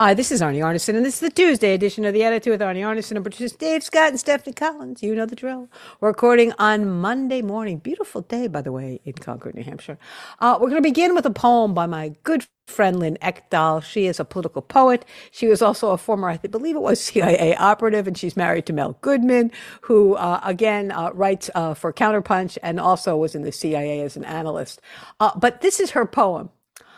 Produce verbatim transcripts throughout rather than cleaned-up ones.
Hi, this is Arnie Arnesen, and this is the Tuesday edition of the Attitude with Arnie Arnesen and producers Dave Scott and Stephanie Collins. You know the drill. We're recording on Monday morning. Beautiful day, by the way, in Concord, New Hampshire. Uh, we're going to begin with a poem by my good friend Lynn Ekdahl. She is a political poet. She was also a former, I believe it was C I A operative, and she's married to Mel Goodman, who, uh, again, uh, writes uh, for Counterpunch and also was in the C I A as an analyst. Uh, but this is her poem,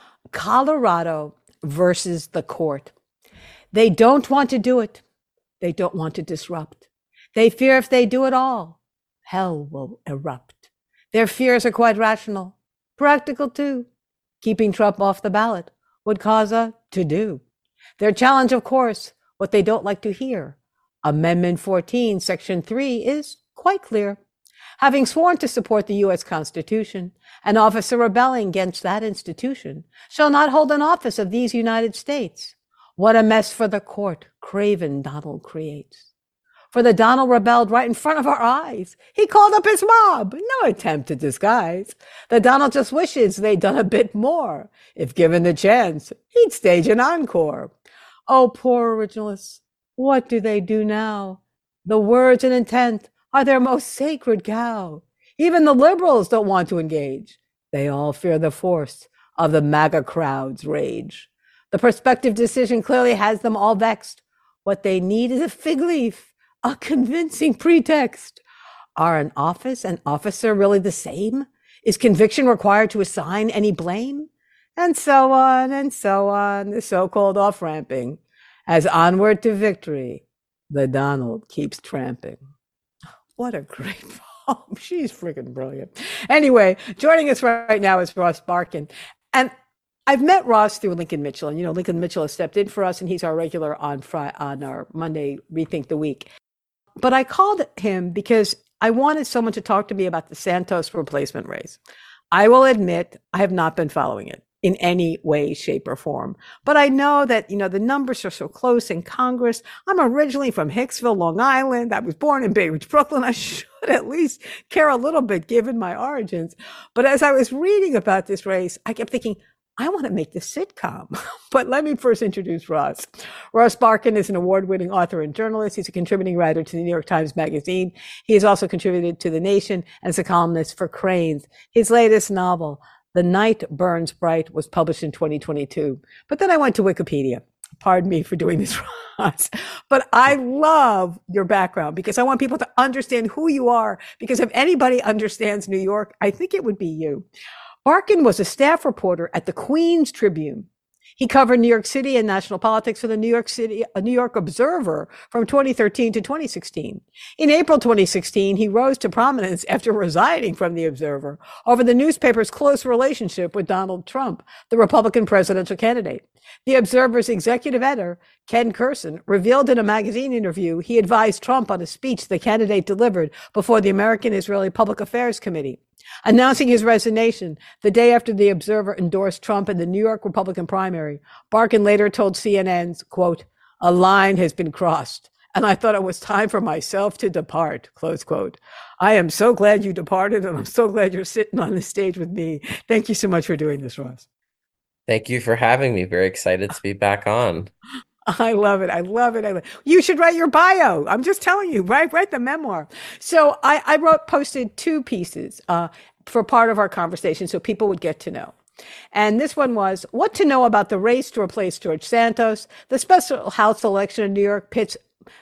Colorado versus the Court. They don't want to do it. They don't want to disrupt. They fear if they do it all, hell will erupt. Their fears are quite rational, practical too. Keeping Trump off the ballot would cause a to-do. Their challenge, of course, what they don't like to hear. Amendment fourteen, Section three is quite clear. Having sworn to support the U S Constitution, an officer rebelling against that institution shall not hold an office of these United States. What a mess for the court craven Donald creates. For the Donald rebelled right in front of our eyes. He called up his mob, no attempt to disguise. The Donald just wishes they'd done a bit more. If given the chance, he'd stage an encore. Oh, poor originalists, what do they do now? The words and intent are their most sacred cow. Even the liberals don't want to engage. They all fear the force of the MAGA crowd's rage. The prospective decision clearly has them all vexed. What they need is a fig leaf, a convincing pretext. Are an office and officer really the same? Is conviction required to assign any blame? And so on and so on, the so-called off-ramping. As onward to victory, the Donald keeps tramping. What a great poem. She's freaking brilliant. Anyway, joining us right now is Ross Barkan. And I've met Ross through Lincoln Mitchell. And, you know, Lincoln Mitchell has stepped in for us, and he's our regular on Friday, on our Monday Rethink the Week. But I called him because I wanted someone to talk to me about the Santos replacement race. I will admit I have not been following it in any way, shape, or form. But I know that, you know, the numbers are so close in Congress. I'm originally from Hicksville, Long Island. I was born in Bay Ridge, Brooklyn. I should at least care a little bit given my origins. But as I was reading about this race, I kept thinking, I want to make this sitcom. But let me first introduce Ross. Ross Barkan is an award-winning author and journalist. He's a contributing writer to the New York Times Magazine. He has also contributed to The Nation and is a columnist for Crain's. His latest novel, The Night Burns Bright, was published in twenty twenty-two. But then I went to Wikipedia. Pardon me for doing this, Ross. But I love your background because I want people to understand who you are. Because if anybody understands New York, I think it would be you. Barkan was a staff reporter at the Queens Tribune. He covered New York City and national politics for the New York City, a New York Observer from twenty thirteen to twenty sixteen. In April twenty sixteen, he rose to prominence after resigning from the Observer over the newspaper's close relationship with Donald Trump, the Republican presidential candidate. The Observer's executive editor, Ken Kurson, revealed in a magazine interview he advised Trump on a speech the candidate delivered before the American-Israeli Public Affairs Committee. Announcing his resignation the day after the Observer endorsed Trump in the New York Republican primary, Barkan later told C N N's, quote, "A line has been crossed, and I thought it was time for myself to depart," close quote. I am so glad you departed, and I'm so glad you're sitting on the stage with me. Thank you so much for doing this, Ross. Thank you for having me. Very excited to be back on. I love it. I love it. I love it. You should write your bio. I'm just telling you, write, write the memoir. So I, I wrote, posted two pieces uh, for part of our conversation so people would get to know. And this one was what to know about the race to replace George Santos. The special House election in New York pits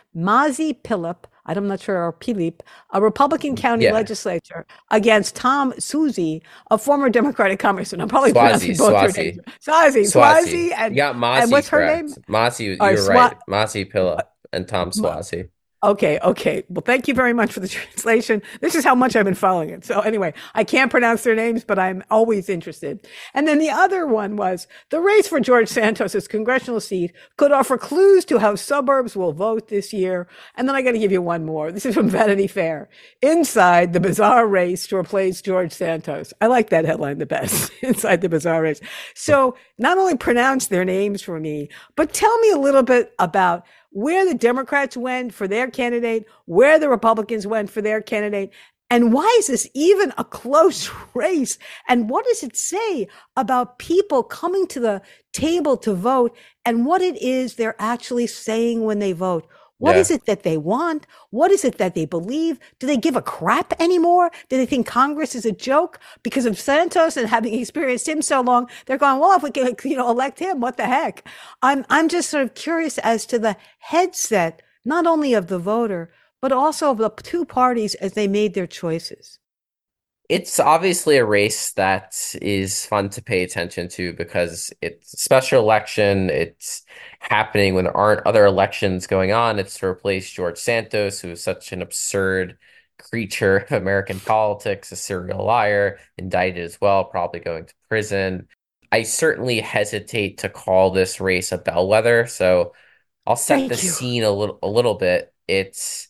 Mazi Pilip, I'm not sure, or Pilip, a Republican county Yeah. legislature, against Tom Suozzi, a former Democratic congressman. I'm probably Swazi, pronouncing both her Swazi. names. Swazi, Swazi, and, You got Masi and what's her correct. name? Masi, Or you're Swa- right. Masi Pilla and Tom Ma- Swazi. Okay, okay. Well, thank you very much for the translation. This is how much I've been following it. So anyway, I can't pronounce their names, but I'm always interested. And then the other one was the race for George Santos's congressional seat could offer clues to how suburbs will vote this year. And then I got to give you one more. This is from Vanity Fair. Inside the bizarre race to replace George Santos. I like that headline the best. Inside the bizarre race. So not only pronounce their names for me, but tell me a little bit about where the Democrats went for their candidate, where the Republicans went for their candidate, And why is this even a close race? And what does it say about people coming to the table to vote and what it is they're actually saying when they vote? What is Yeah. it that they want? What is it that they believe? Do they give a crap anymore? Do they think Congress is a joke because of Santos and having experienced him so long? They're going, well, if we can, you know, elect him, what the heck? I'm I'm just sort of curious as to the headset, not only of the voter, but also of the two parties as they made their choices. It's obviously a race that is fun to pay attention to because it's a special election. It's happening when there aren't other elections going on. It's to replace George Santos, who is such an absurd creature of American politics, a serial liar, indicted as well, probably going to prison. I certainly hesitate to call this race a bellwether, so I'll set the Thank you. scene a little a little bit. It's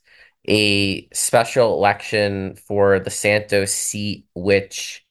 a special election for the Santos seat, which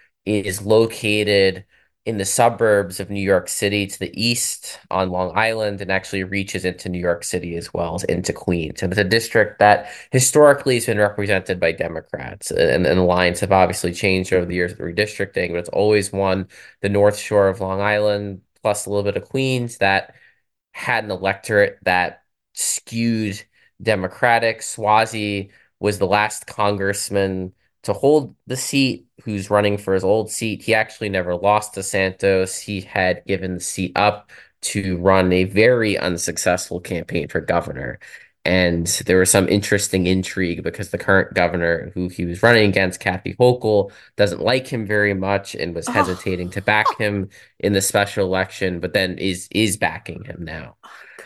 is located in the suburbs of New York City to the east on Long Island and actually reaches into New York City as well as into Queens. And it's a district that historically has been represented by Democrats. And, and the lines have obviously changed over the years of the redistricting, but it's always won the North Shore of Long Island plus a little bit of Queens that had an electorate that skewed Democratic. Suozzi was the last congressman to hold the seat who's running for his old seat. He actually never lost to Santos. He had given the seat up to run a very unsuccessful campaign for governor. And there was some interesting intrigue because the current governor who he was running against, Kathy Hochul, doesn't like him very much and was Oh, hesitating to back him in the special election, but then is is backing him now. God.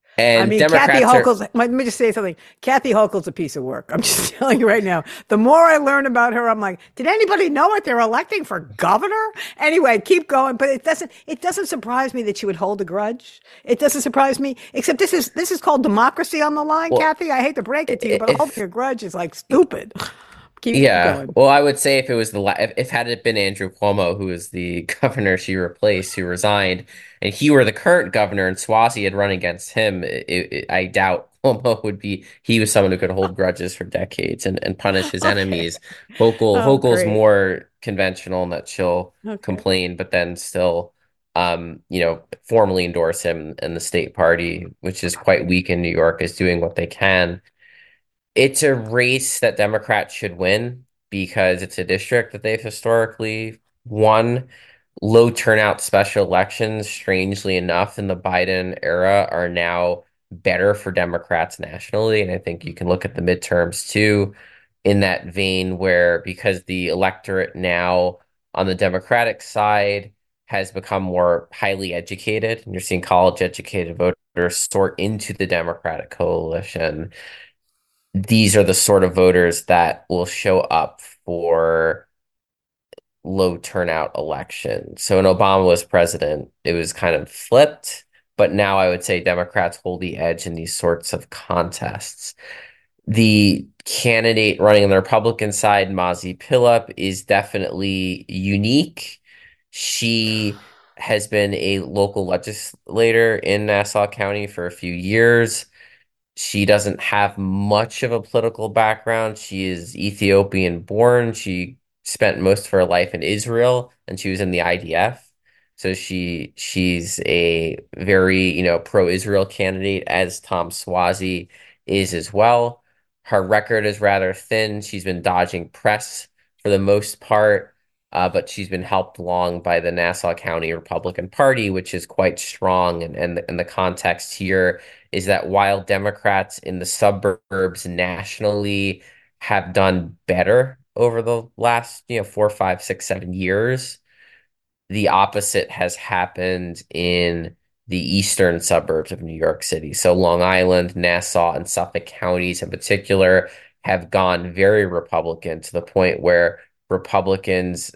I And mean, Kathy Democrats are Hochul's, let me just say something. Kathy Hochul's a piece of work. I'm just telling you right now. The more I learn about her, I'm like, did anybody know what they're electing for governor? Anyway, keep going. But it doesn't, it doesn't surprise me that she would hold a grudge. It doesn't surprise me, except this is, this is called democracy on the line, well, Kathy. I hate to break it to you, but holding if a grudge is like stupid. Keep yeah, going. well, I would say if it was the la if, if had it been Andrew Cuomo, who was the governor she replaced, who resigned, and he were the current governor, and Suozzi had run against him, it, it, I doubt Cuomo would be. He was someone who could hold grudges for decades and, and punish his Okay. enemies. Hochul Oh, Hochul's great. more conventional in that she'll Okay. complain, but then still, um, you know, formally endorse him, and the state party, which is quite weak in New York, is doing what they can. It's a race that Democrats should win because it's a district that they've historically won. Low turnout special elections, strangely enough, in the Biden era are now better for Democrats nationally. And I think you can look at the midterms too in that vein, where because the electorate now on the Democratic side has become more highly educated, and you're seeing college educated voters sort into the Democratic coalition. These are the sort of voters that will show up for low turnout elections. So when Obama was president, it was kind of flipped, but now I would say Democrats hold the edge in these sorts of contests. The candidate running on the Republican side, Mazi Pilip, is definitely unique. She has been a local legislator in Nassau County for a few years. She doesn't have much of a political background. She is Ethiopian born. She spent most of her life in Israel and she was in the I D F. So she she's a very, you know, pro-Israel candidate, as Tom Suozzi is as well. Her record is rather thin. She's been dodging press for the most part, uh, but she's been helped along by the Nassau County Republican Party, which is quite strong. And and, and the context here is that while Democrats in the suburbs nationally have done better over the last, you know, four, five, six, seven years, the opposite has happened in the eastern suburbs of New York City. So Long Island, Nassau, and Suffolk counties in particular have gone very Republican to the point where Republicans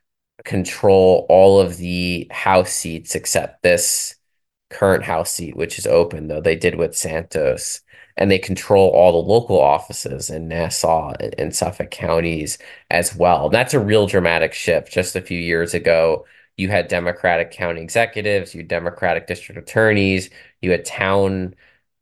control all of the House seats except this current House seat, which is open, though they did with Santos. And they control all the local offices in Nassau and, and Suffolk counties as well. And that's a real dramatic shift. Just a few years ago, you had Democratic county executives, you had Democratic district attorneys, you had town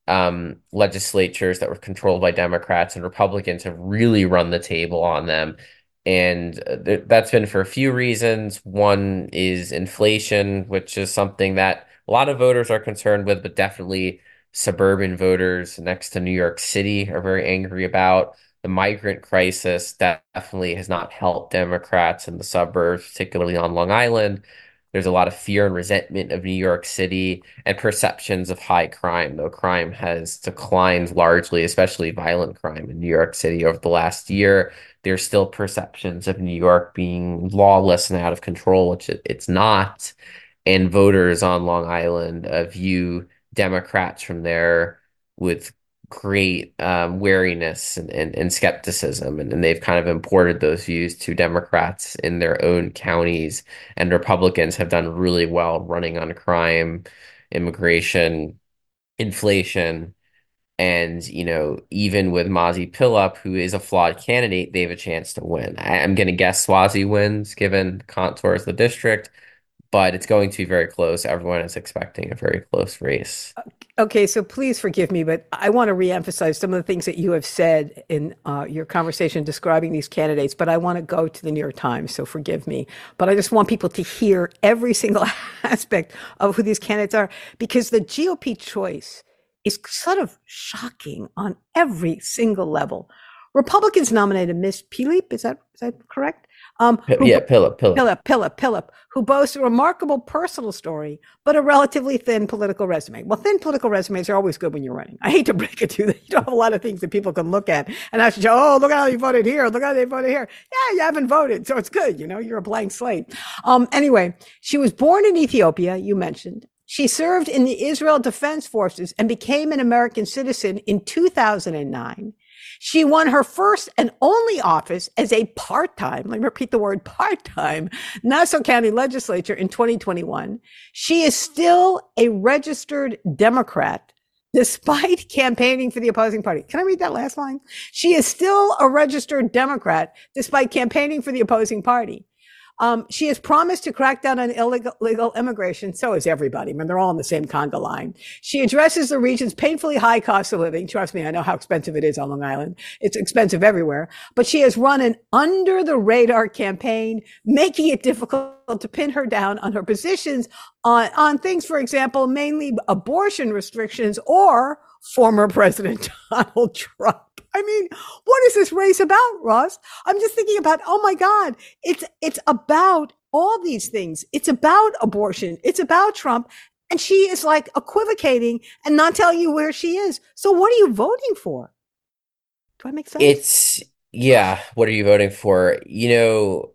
um, legislatures that were controlled by Democrats, and Republicans have really run the table on them. And uh, th that's been for a few reasons. One is inflation, which is something that a lot of voters are concerned with, but definitely suburban voters next to New York City are very angry about. The migrant crisis definitely has not helped Democrats in the suburbs, particularly on Long Island. There's a lot of fear and resentment of New York City and perceptions of high crime, though crime has declined largely, especially violent crime in New York City over the last year. There's still perceptions of New York being lawless and out of control, which it, it's not. And voters on Long Island uh, view Democrats from there with great um, wariness and, and, and skepticism. And, and they've kind of imported those views to Democrats in their own counties. And Republicans have done really well running on crime, immigration, inflation. And, you know, even with Mazi Pilip, who is a flawed candidate, they have a chance to win. I, I'm going to guess Swazi wins given the contours of the district, but it's going to be very close. Everyone is expecting a very close race. Okay, so please forgive me, but I want to reemphasize some of the things that you have said in uh, your conversation describing these candidates, but I want to go to the New York Times, so forgive me. But I just want people to hear every single aspect of who these candidates are, because the G O P choice is sort of shocking on every single level. Republicans nominated Miss Pilip, is that is that correct? Um, P- who yeah, Pilip, Pilip. Pilip, Pilip, Pilip, who boasts a remarkable personal story, but a relatively thin political resume. Well, thin political resumes are always good when you're running. I hate to break it to you. You don't have a lot of things that people can look at and actually say, oh, look at how you voted here. Look how they voted here. Yeah, you haven't voted. So it's good. You know, you're a blank slate. Um, anyway, she was born in Ethiopia, you mentioned. She served in the Israel Defense Forces and became an American citizen in two thousand nine. She won her first and only office as a part-time, let me repeat the word part-time, Nassau County legislature in twenty twenty-one. She is still a registered Democrat despite campaigning for the opposing party. Can I read that last line? She is still a registered Democrat despite campaigning for the opposing party. Um, she has promised to crack down on illegal, illegal immigration. So is everybody. I mean, they're all on the same conga line. She addresses the region's painfully high cost of living. Trust me, I know how expensive it is on Long Island. It's expensive everywhere. But she has run an under the radar campaign, making it difficult to pin her down on her positions on, on things, for example, mainly abortion restrictions or former President Donald Trump. I mean, what is this race about, Ross? I'm just thinking about, oh my God, it's it's about all these things. It's about abortion. It's about Trump. And she is like equivocating and not telling you where she is. So what are you voting for? Do I make sense? It's, yeah, what are you voting for? You know,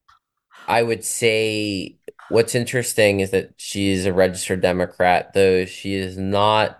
I would say what's interesting is that she's a registered Democrat, though she is not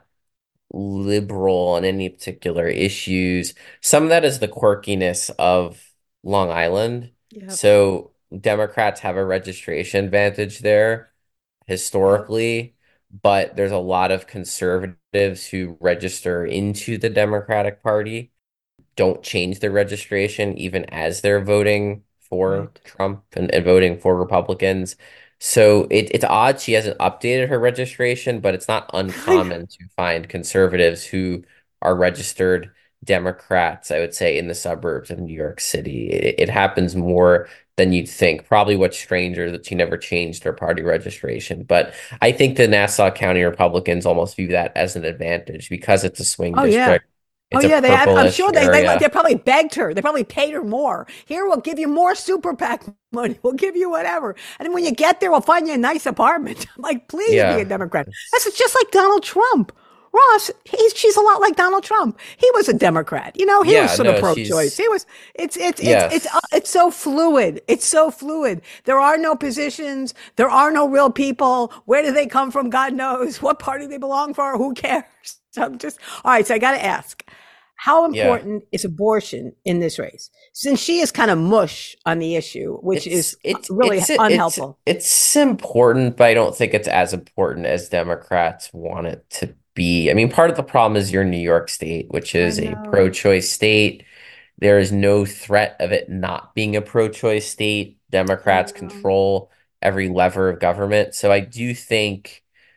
liberal on any particular issues. Some of that is the quirkiness of Long Island. Yep. So Democrats have a registration advantage there Yep. historically, but there's a lot of conservatives who register into the Democratic Party, don't change their registration even as they're voting for Right. Trump and, and voting for Republicans. So it, it's odd she hasn't updated her registration, but it's not I know. uncommon to find conservatives who are registered Democrats, I would say, in the suburbs of New York City. It, it happens more than you'd think. Probably what's stranger that she never changed her party registration. But I think the Nassau County Republicans almost view that as an advantage because it's a swing Oh yeah. district. Oh It's a yeah, they have. I'm purplish sure they, they they area. probably begged her. They probably paid her more. Here, we'll give you more super PAC money. We'll give you whatever. And then when you get there, we'll find you a nice apartment. Like, please be a Yeah. Democrat. It's- That's just like Donald Trump. Ross, he's she's a lot like Donald Trump. He was a Democrat. You know, he was Yeah, sort of no, pro-choice. she's He was. It's it's it's it's uh, yes. it's so fluid. It's so fluid. There are no positions. There are no real people. Where do they come from? God knows. What party they belong for? Who cares? So I'm just all right. So I got to ask. How Yeah. important is abortion in this race? Since she is kind of mush on the issue, which It's is uh, it's really it's it's unhelpful. it's important, but I don't think it's as important as Democrats want it to be. I mean, part of the problem is you're New York State, which I is a know. pro-choice state. There is no threat of it not being a pro-choice state. I Democrats know. control every lever of government. So I do think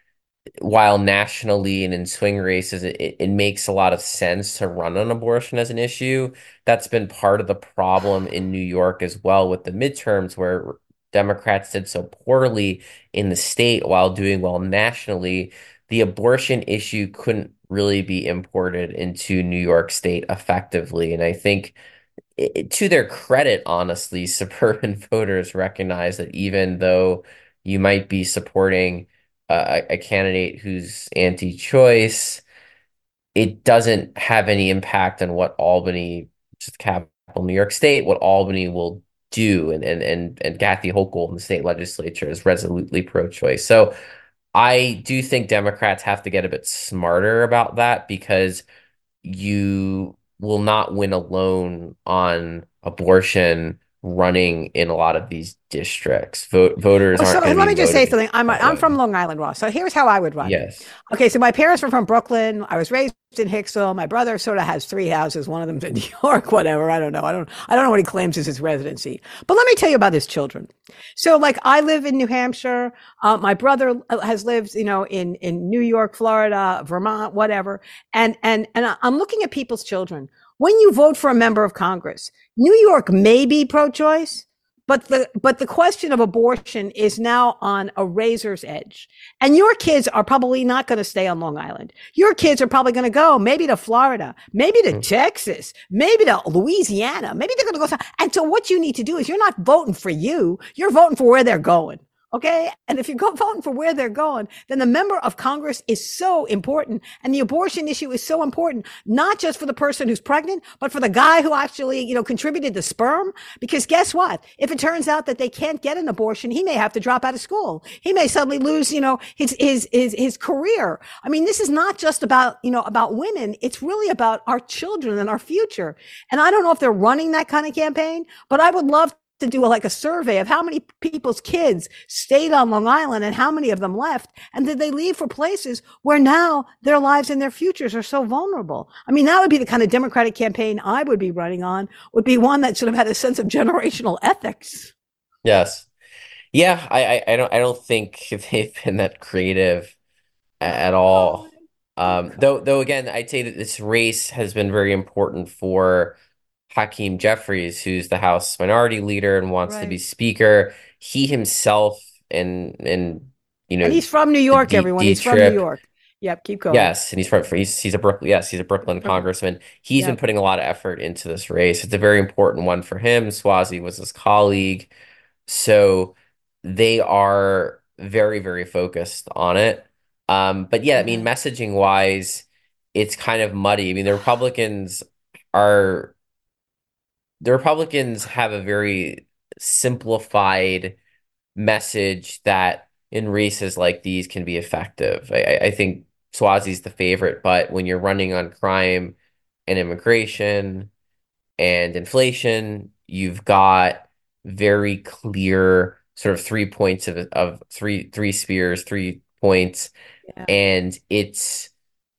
while nationally and in swing races, it, it makes a lot of sense to run on abortion as an issue. That's been part of the problem in New York as well with the midterms, where Democrats did so poorly in the state while doing well nationally. The abortion issue couldn't really be imported into New York State effectively. And I think it, to their credit, honestly, suburban voters recognize that even though you might be supporting uh, a, a candidate who's anti-choice, it doesn't have any impact on what Albany, which is the capital of New York State, what Albany will do. And and and and Kathy Hochul in the state legislature is resolutely pro-choice. So I do think Democrats have to get a bit smarter about that because you will not win alone on abortion running in a lot of these districts. Vote voters Well, so aren't going to let be me just say voting something. I'm that I'm from way. Long Island, Ross. So here's how I would run. Yes. Okay, so my parents were from Brooklyn. I was raised in Hicksville. My brother sort of has three houses. One of them's in New York, whatever. I don't know. I don't I don't know what he claims is his residency. But let me tell you about his children. So like I live in New Hampshire. Uh, my brother has lived, you know, in in New York, Florida, Vermont, whatever. And and and I'm looking at people's children. When you vote for a member of Congress, New York may be pro-choice, but the but the question of abortion is now on a razor's edge. And your kids are probably not going to stay on Long Island. Your kids are probably going to go maybe to Florida, maybe to Texas, maybe to Louisiana. Maybe they're going to go. And so what you need to do is you're not voting for you. You're voting for where they're going. Okay. And if you're voting for where they're going, then the member of Congress is so important. And the abortion issue is so important, not just for the person who's pregnant, but for the guy who actually, you know, contributed the sperm. Because guess what? If it turns out that they can't get an abortion, he may have to drop out of school. He may suddenly lose, you know, his, his, his, his career. I mean, this is not just about, you know, about women. It's really about our children and our future. And I don't know if they're running that kind of campaign, but I would love to do a, like a survey of how many people's kids stayed on Long Island and how many of them left. And did they leave for places where now their lives and their futures are so vulnerable? I mean, that would be the kind of Democratic campaign I would be running on, would be one that sort of had a sense of generational ethics. Yes. Yeah, I, I, I don't I don't think they've been that creative a- at all. Um, though though again, I'd say that this race has been very important for Hakeem Jeffries, who's the House Minority Leader and wants to be Right. Speaker. He himself and and you And know he's from New the York, D everyone. D He's from New trip. York. Yep. Keep going. Yes, and he's from he's he's a Brooklyn yes, he's a Brooklyn Brooklyn. congressman. He's been Yep. putting a lot of effort into this race. It's a very important one for him. Swazi was his colleague. So they are very, very focused on it. Um, but yeah, I mean, Yeah. messaging wise, it's kind of muddy. I mean, the Republicans are the Republicans have a very simplified message that in races like these can be effective. I, I I think Swazi's the favorite, but when you're running on crime and immigration and inflation, you've got very clear sort of three points of of three three spears, three points, Yeah. and it's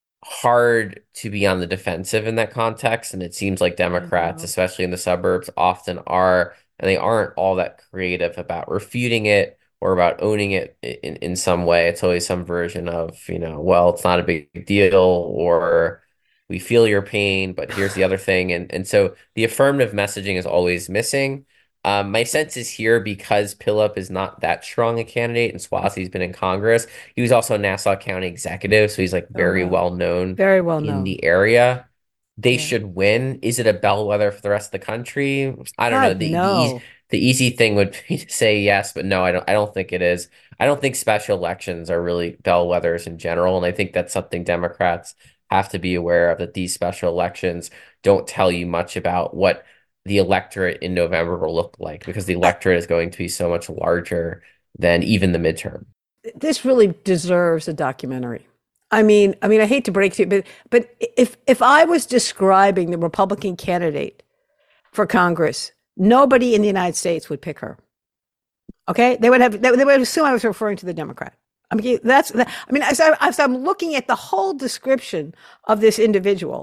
hard to be on the defensive in that context. And it seems like I Democrats, know. especially in the suburbs, often are, and they aren't all that creative about refuting it or about owning it in, in some way. It's always some version of, you know, well, it's not a big deal, or we feel your pain, but here's the other thing. And and so the affirmative messaging is always missing. Um, my sense is here because Pillup is not that strong a candidate and Swazi's been in Congress. He was also a Nassau County executive, so he's like Oh, very wow. well known Very well in known. the area. They Yeah. should win. Is it a bellwether for the rest of the country? I don't know. God, The the easy no. the easy thing would be to say yes, but no, I don't I don't think it is. I don't think special elections are really bellwethers in general, and I think that's something Democrats have to be aware of, that these special elections don't tell you much about what the electorate in November will look like because the I, electorate is going to be so much larger than even the midterm. this really deserves a documentary. I mean, I mean, I hate to break to you, but but if if I was describing the Republican candidate for Congress, nobody in the United States would pick her. Okay, they would have they, they would assume I was referring to the Democrat. I mean, that's that, I mean, as, I, as I'm looking at the whole description of this individual,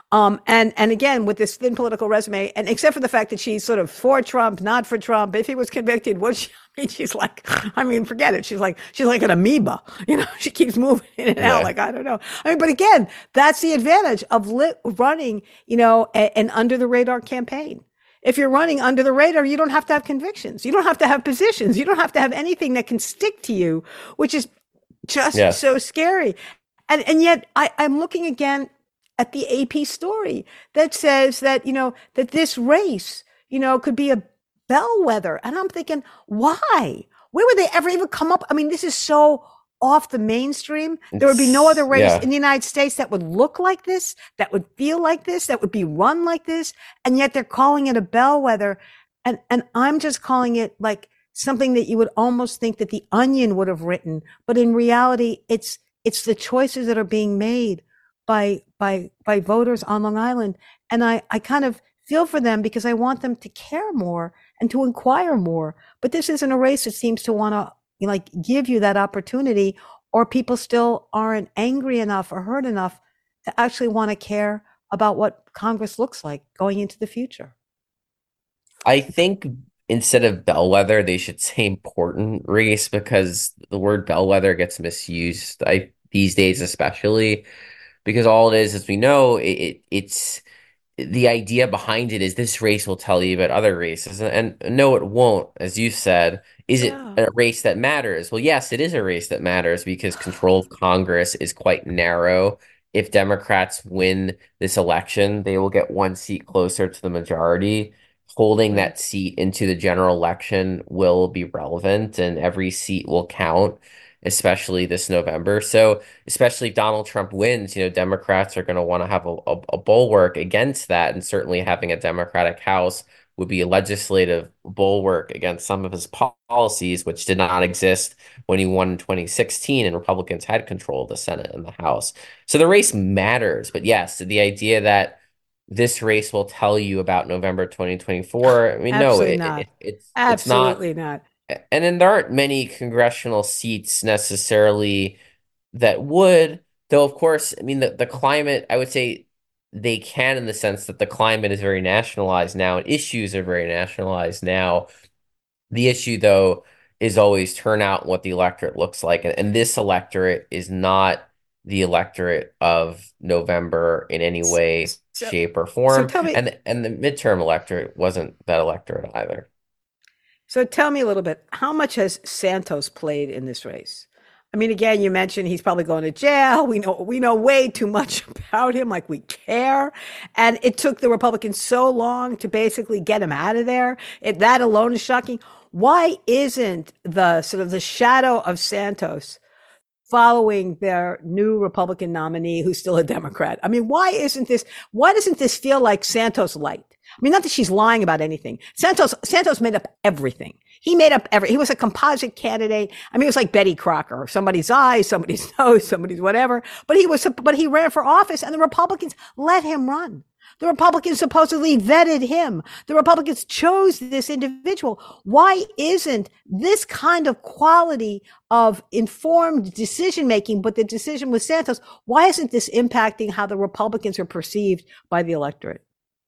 Um, and and again with this thin political resume, and except for the fact that she's sort of for Trump, not for Trump. If he was convicted, what she, I mean, she's like, I mean, forget it. She's like she's like an amoeba, you know. She keeps moving in and out. Yeah. Like I don't know. I mean, but again, that's the advantage of lit, running, you know, a, an under the radar campaign. If you're running under the radar, you don't have to have convictions. You don't have to have positions. You don't have to have anything that can stick to you, which is just Yes. so scary. And and yet I, I'm looking again at the A P story that says that, you know, that this race, you know, could be a bellwether. And I'm thinking, why? Where would they ever even come up? I mean, this is so off the mainstream. There would be no other It's race yeah. in the United States that would look like this, that would feel like this, that would be run like this. And yet they're calling it a bellwether. And, and I'm just calling it like something that you would almost think that the Onion would have written. But in reality, it's, it's the choices that are being made by, by, by voters on Long Island. And I, I kind of feel for them because I want them to care more and to inquire more. But this isn't a race that seems to want to like give you that opportunity, or people still aren't angry enough or hurt enough to actually want to care about what Congress looks like going into the future. I think instead of bellwether, they should say important race because the word bellwether gets misused. I these days especially because all it is, as we know, it, it it's the idea behind it is this race will tell you about other races. And, and no, it won't. As you said, is it Yeah. a race that matters? Well, yes, it is a race that matters because control of Congress is quite narrow. If Democrats win this election, they will get one seat closer to the majority. Holding Right. that seat into the general election will be relevant, and every seat will count, especially this November. So, especially if Donald Trump wins, you know, Democrats are going to want to have a, a, a bulwark against that. And certainly having a Democratic House would be a legislative bulwark against some of his po- policies, which did not exist when he won in twenty sixteen and Republicans had control of the Senate and the House. So the race matters. But yes, the idea that this race will tell you about November twenty twenty-four, I mean, no, Absolutely it, not. it, it's it's not. Absolutely not. And then there aren't many congressional seats necessarily that would, though, of course, I mean, the, the climate, I would say they can in the sense that the climate is very nationalized now and issues are very nationalized now. The issue, though, is always turnout and what the electorate looks like. And, and this electorate is not the electorate of November in any way, So, shape, or so form. tell me, And, and the midterm electorate wasn't that electorate either. so tell me a little bit, how much has Santos played in this race? I mean, again, you mentioned he's probably going to jail. We know we know way too much about him, like we care. And it took the Republicans so long to basically get him out of there. It, that alone is shocking. Why isn't the sort of the shadow of Santos following their new Republican nominee who's still a Democrat? I mean, why isn't this, why doesn't this feel like Santos light? I mean, not that she's lying about anything. Santos, Santos made up everything. He made up every, he was a composite candidate. I mean, it was like Betty Crocker, somebody's eyes, somebody's nose, somebody's whatever. But he was, but he ran for office and the Republicans let him run. The Republicans supposedly vetted him. The Republicans chose this individual. Why isn't this kind of quality of informed decision making, but the decision with Santos, why isn't this impacting how the Republicans are perceived by the electorate?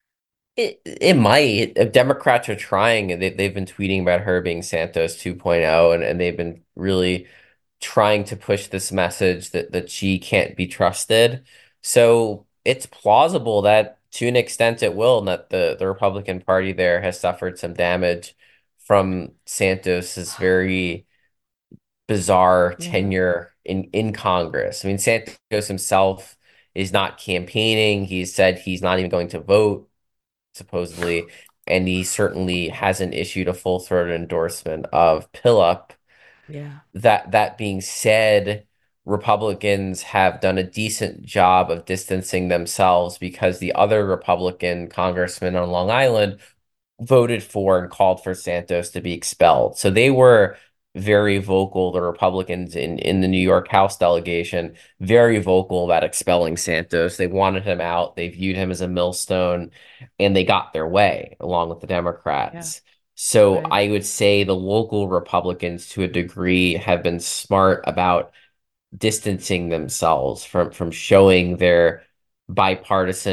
It it might. If Democrats are trying, they they've been tweeting about her being Santos 2.0, and, and they've been really trying to push this message that, that she can't be trusted. So it's plausible that to an extent it will, and that the, the Republican Party there has suffered some damage from Santos's very bizarre Yeah. tenure in, in Congress. I mean, Santos himself is not campaigning. He's said he's not even going to vote supposedly, and he certainly hasn't issued a full-throated endorsement of Pillup. Yeah. That that being said, Republicans have done a decent job of distancing themselves because the other Republican congressman on Long Island voted for and called for Santos to be expelled. So they were very vocal, the Republicans in, in the New York House delegation, very vocal about expelling Santos. They wanted him out. They viewed him as a millstone, and they got their way along with the Yeah. Democrats. So Right. I would say the local Republicans, to a degree, have been smart about distancing themselves from from showing their bipartisan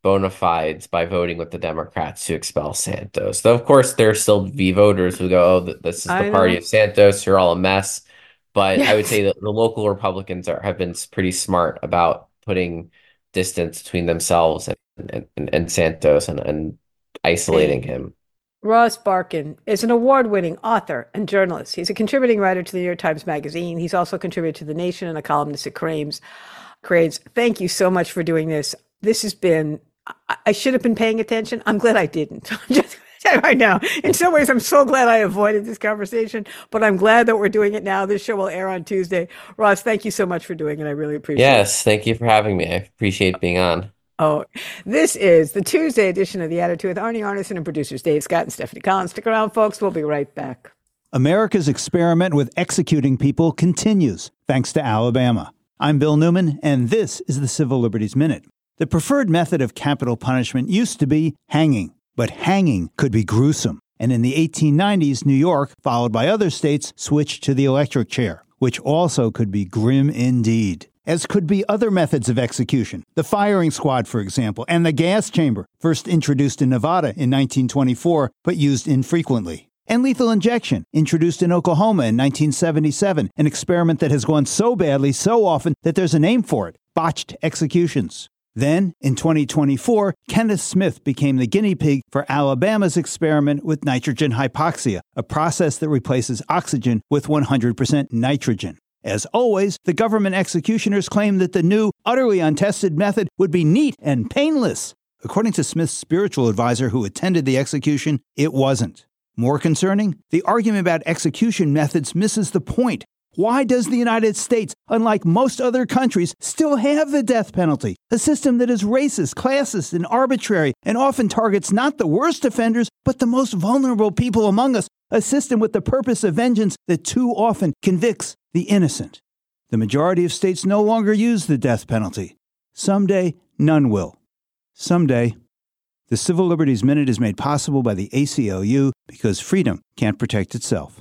bona fides by voting with the Democrats to expel Santos. Though, of course, there are still V voters who go, oh, th- this is the I party know. of Santos. You're all a mess. But I would Yes. say that the local Republicans are, have been s- pretty smart about putting distance between themselves and, and, and Santos and, and isolating Hey, him. Ross Barkan is an award-winning author and journalist. He's a contributing writer to the New York Times Magazine. He's also contributed to The Nation and a columnist at Crames. Cranes, thank you so much for doing this. This has been, I, I should have been paying attention. I'm glad I didn't. Just right now. In some ways, I'm so glad I avoided this conversation, but I'm glad that we're doing it now. This show will air on Tuesday. Ross, thank you so much for doing it. I really appreciate it. Yes, thank you for having me. I appreciate being on. Oh, this is the Tuesday edition of The Attitude with Arnie Arnesen and producers Dave Scott and Stephanie Collins. Stick around, folks. We'll be right back. America's experiment with executing people continues, thanks to Alabama. I'm Bill Newman, and this is the Civil Liberties Minute. The preferred method of capital punishment used to be hanging, but hanging could be gruesome. And in the eighteen nineties, New York, followed by other states, switched to the electric chair, which also could be grim indeed. As could be other methods of execution, the firing squad, for example, and the gas chamber, first introduced in Nevada in nineteen twenty-four, but used infrequently. And lethal injection, introduced in Oklahoma in nineteen seventy-seven, an experiment that has gone so badly so often that there's a name for it, botched executions. Then, in twenty twenty-four, Kenneth Smith became the guinea pig for Alabama's experiment with nitrogen hypoxia, a process that replaces oxygen with one hundred percent nitrogen. As always, the government executioners claim that the new, utterly untested method would be neat and painless. According to Smith's spiritual advisor who attended the execution, it wasn't. More concerning, the argument about execution methods misses the point. Why does the United States, unlike most other countries, still have the death penalty? A system that is racist, classist, and arbitrary, and often targets not the worst offenders, but the most vulnerable people among us. A system with the purpose of vengeance that too often convicts the innocent. The majority of states no longer use the death penalty. Someday, none will. Someday. The Civil Liberties Minute is made possible by the A C L U because freedom can't protect itself.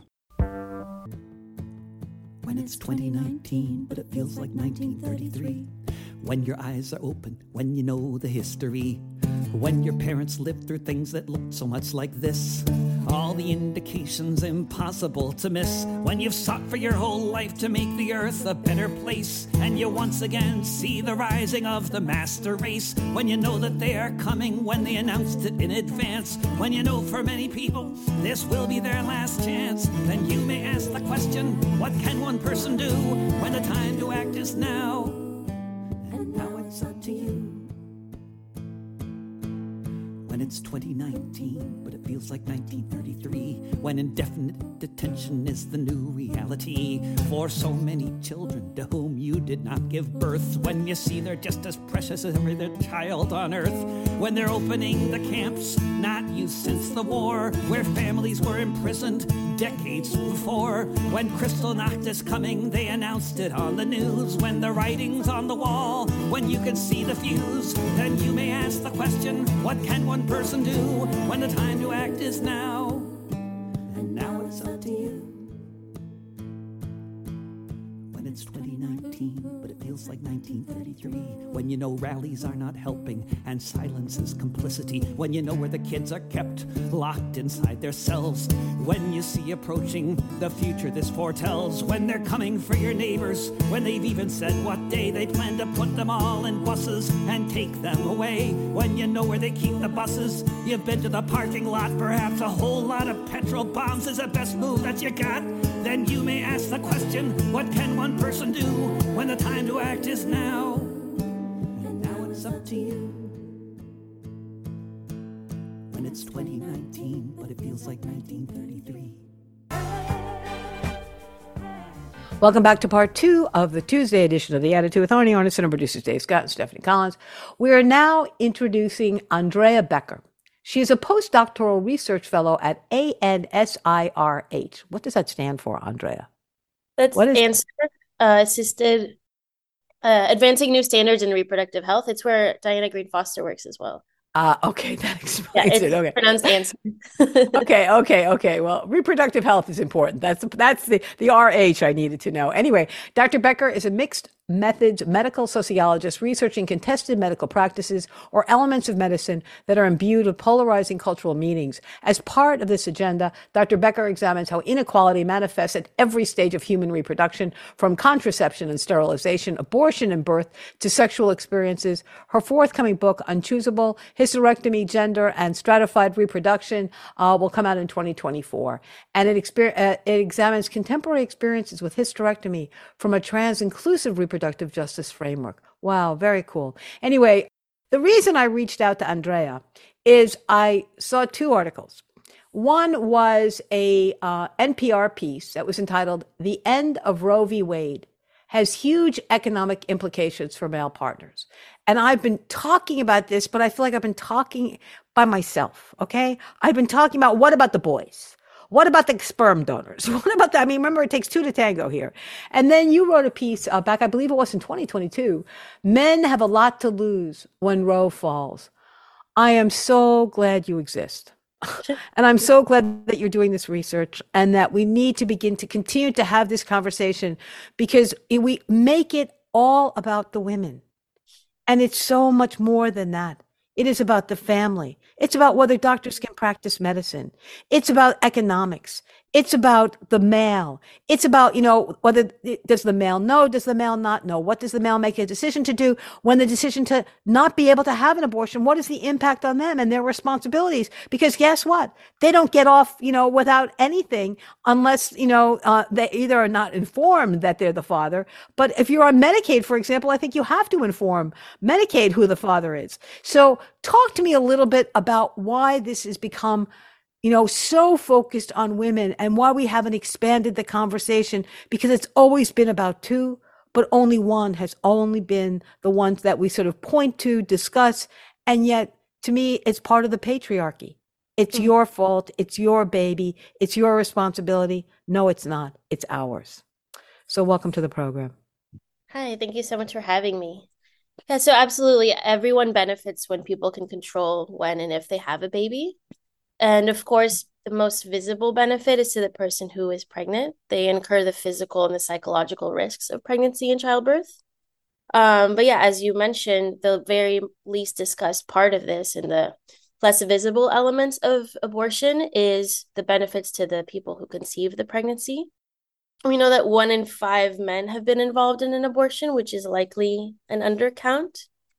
When it's twenty nineteen, but it feels like nineteen thirty-three. When your eyes are open, when you know the history. When your parents lived through things that looked so much like this. All the indications impossible to miss. When you've sought for your whole life to make the earth a better place. And you once again see the rising of the master race. When you know that they are coming, when they announced it in advance. When you know for many people this will be their last chance. Then you may ask the question, what can one person do when the time to act is now? And now it's up to you. When it's twenty nineteen, but it feels like nineteen thirty-three. When indefinite detention is the new reality for so many children to whom you did not give birth. When you see they're just as precious as every other child on earth. When they're opening the camps, not used since the war, where families were imprisoned decades before. When Kristallnacht is coming, they announced it on the news. When the writing's on the wall, when you can see the fuse, then you may ask the question, what can one person do when the time to act is now? And now it's up to you. When it's twenty nineteen, but it feels like nineteen thirty-three. When you know rallies are not helping and silence is complicity. When you know where the kids are kept locked inside their cells. When you see approaching the future this foretells. When they're coming for your neighbors. When they've even said what day they plan to put them all in buses and take them away. When you know where they keep the buses. You've been to the parking lot. Perhaps a whole lot of petrol bombs is the best move that you got. Then you may ask the question, what can one person do when the time to act is now? And now it's up to you. When it's twenty nineteen, but it feels like nineteen thirty-three. Welcome back to part two of the Tuesday edition of The Attitude with Arnie Arnesen and producers Dave Scott and Stephanie Collins. We are now introducing Andrea Becker. She is a postdoctoral research fellow at A N S I R H. What does that stand for, Andrea? That's What is ANSWER, uh, assisted uh, advancing new standards in reproductive health. It's where Diana Green Foster works as well. Uh, okay, that Yeah, explains it's it. Okay. pronounced ANSWER. Okay, okay, okay. Well, reproductive health is important. That's that's the the R H I needed to know. Anyway, Doctor Becker is a mixed methods, medical sociologists researching contested medical practices or elements of medicine that are imbued with polarizing cultural meanings. As part of this agenda, Doctor Becker examines how inequality manifests at every stage of human reproduction, from contraception and sterilization, abortion and birth, to sexual experiences. Her forthcoming book, Unchoosable: Hysterectomy, Gender, and Stratified Reproduction, uh, will come out in twenty twenty-four. And it, exper- uh, it examines contemporary experiences with hysterectomy from a trans-inclusive reproductive justice framework. Wow, very cool. Anyway, the reason I reached out to Andrea is I saw two articles. One was a uh, N P R piece that was entitled "The End of Roe v. Wade Has Huge Economic Implications for Male Partners." And I've been talking about this, but I feel like I've been talking by myself, okay? I've been talking about, what about the boys? What about the sperm donors? What about that? I mean, remember, it takes two to tango here. And then you wrote a piece uh, back, I believe it was in twenty twenty-two. Men have a lot to lose when Roe falls. I am so glad you exist. And I'm so glad that you're doing this research, and that we need to begin to continue to have this conversation, because we make it all about the women. And it's so much more than that. It is about the family. It's about whether doctors can practice medicine. It's about economics. It's about the male. It's about, you know, whether, does the male know? Does the male not know? What does the male make a decision to do when the decision to not be able to have an abortion? What is the impact on them and their responsibilities? Because guess what? They don't get off, you know, without anything unless, you know, uh, they either are not informed that they're the father. But if you're on Medicaid, for example, I think you have to inform Medicaid who the father is. So talk to me a little bit about why this has become, you know, so focused on women, and why we haven't expanded the conversation, because it's always been about two, but only one has only been the ones that we sort of point to, discuss. And yet, to me, it's part of the patriarchy. It's mm-hmm. your fault. It's your baby. It's your responsibility. No, it's not. It's ours. So welcome to the program. Hi, thank you so much for having me. Yeah, so absolutely, everyone benefits when people can control when and if they have a baby. And of course, the most visible benefit is to the person who is pregnant. They incur the physical and the psychological risks of pregnancy and childbirth. Um, but yeah, as you mentioned, the very least discussed part of this and the less visible elements of abortion is the benefits to the people who conceive the pregnancy. We know that one in five men have been involved in an abortion, which is likely an undercount.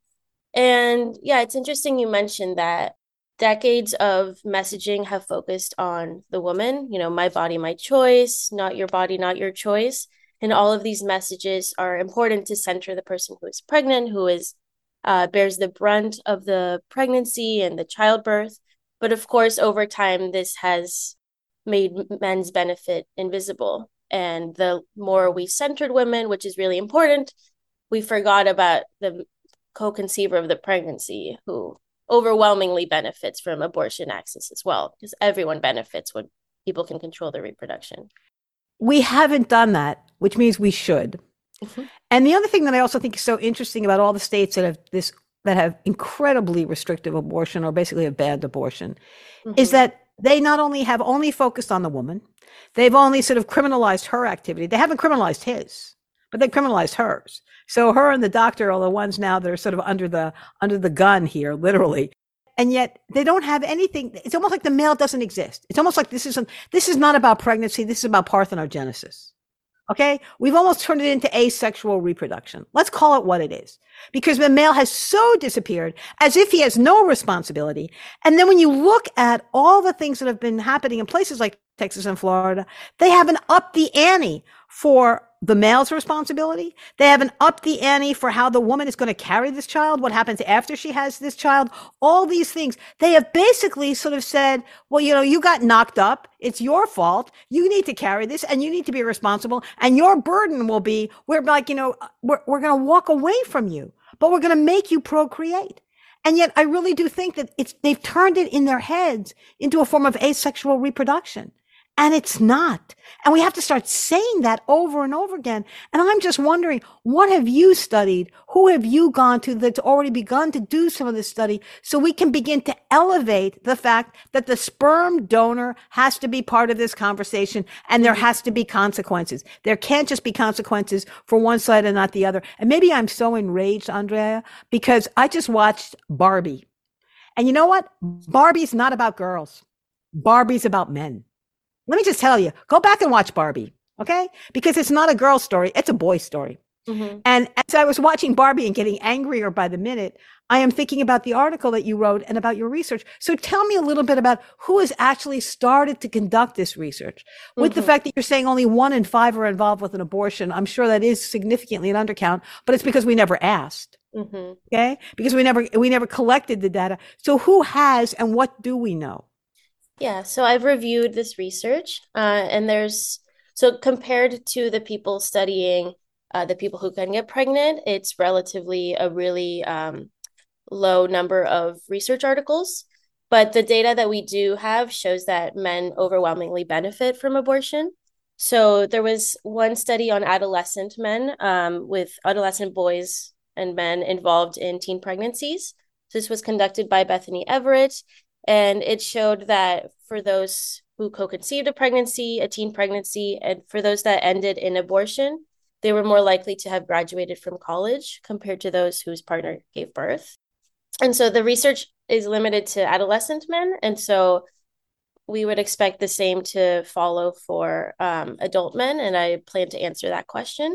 And yeah, it's interesting you mentioned that decades of messaging have focused on the woman, you know, my body, my choice, not your body, not your choice. And all of these messages are important to center the person who is pregnant, who is uh, bears the brunt of the pregnancy and the childbirth. But of course, over time, this has made men's benefit invisible. And the more we centered women, which is really important, we forgot about the co-conceiver of the pregnancy, who overwhelmingly benefits from abortion access as well, because everyone benefits when people can control their reproduction. We haven't done that, which means we should. Mm-hmm. And the other thing that I also think is so interesting about all the states that have this, that have incredibly restrictive abortion, or basically have banned abortion, mm-hmm. is that they not only have only focused on the woman, they've only sort of criminalized her activity. They haven't criminalized his, but they criminalized hers. So her and the doctor are the ones now that are sort of under the under the gun here, literally. And yet they don't have anything. It's almost like the male doesn't exist. It's almost like this isn't, this is not about pregnancy. This is about parthenogenesis. Okay. We've almost turned it into asexual reproduction. Let's call it what it is, because the male has so disappeared, as if he has no responsibility. And then when you look at all the things that have been happening in places like Texas and Florida, they haven't upped the ante for the male's responsibility. They haven't upped the ante for how the woman is going to carry this child, what happens after she has this child, all these things. They have basically sort of said, well, you know, you got knocked up. It's your fault. You need to carry this, and you need to be responsible. And your burden will be, we're like, you know, we're, we're going to walk away from you, but we're going to make you procreate. And yet I really do think that it's, they've turned it in their heads into a form of asexual reproduction. And it's not. And we have to start saying that over and over again. And I'm just wondering, what have you studied? Who have you gone to that's already begun to do some of this study so we can begin to elevate the fact that the sperm donor has to be part of this conversation and there has to be consequences. There can't just be consequences for one side and not the other. And maybe I'm so enraged, Andrea, because I just watched Barbie. And you know what? Barbie's not about girls. Barbie's about men. Let me just tell you, go back and watch Barbie, okay? Because it's not a girl story, it's a boy story. Mm-hmm. And as I was watching Barbie and getting angrier by the minute, I am thinking about the article that you wrote and about your research. So tell me a little bit about who has actually started to conduct this research. With mm-hmm. the fact that you're saying only one in five are involved with an abortion, I'm sure that is significantly an undercount, but it's because we never asked. Mm-hmm. Okay? Because we never we never collected the data. So who has and what do we know? Yeah, so I've reviewed this research, uh, and there's so compared to the people studying uh, the people who can get pregnant, it's relatively a really um, low number of research articles. But the data that we do have shows that men overwhelmingly benefit from abortion. So there was one study on adolescent men um, with adolescent boys and men involved in teen pregnancies. This was conducted by Bethany Everett, and it showed that for those who co-conceived a pregnancy, a teen pregnancy, and for those that ended in abortion, they were more likely to have graduated from college compared to those whose partner gave birth. And so the research is limited to adolescent men, and so we would expect the same to follow for um, adult men, and I plan to answer that question.